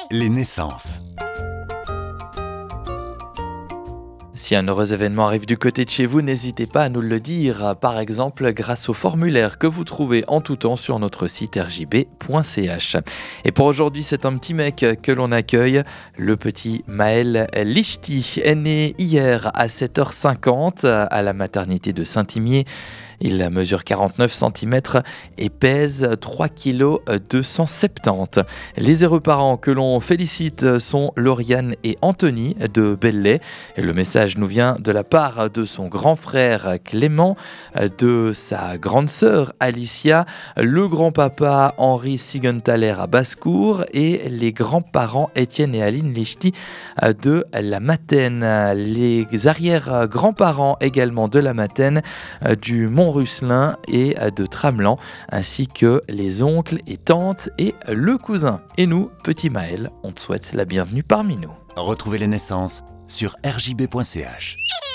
Les naissances. Si un heureux événement arrive du côté de chez vous, n'hésitez pas à nous le dire, par exemple grâce au formulaire que vous trouvez en tout temps sur notre site rjb.ch. Et pour aujourd'hui, c'est un petit mec que l'on accueille, le petit Maël Lichty, est né hier à 7h50 à la maternité de Saint-Imier. Il mesure 49 cm et pèse 3 kg 270. Les heureux parents que l'on félicite sont Lauriane et Anthony de Belley. Et le message nous vient de la part de son grand frère Clément, de sa grande sœur Alicia, le grand-papa Henri Sigenthaler à Basse-Cour et les grands-parents Étienne et Aline Lichty de la Matène. Les arrière-grands-parents également de la Matène, du Mont-Russelin et de Tramelan, ainsi que les oncles et tantes et le cousin. Et nous, petit Maël, on te souhaite la bienvenue parmi nous. Retrouvez les naissances sur rjb.ch.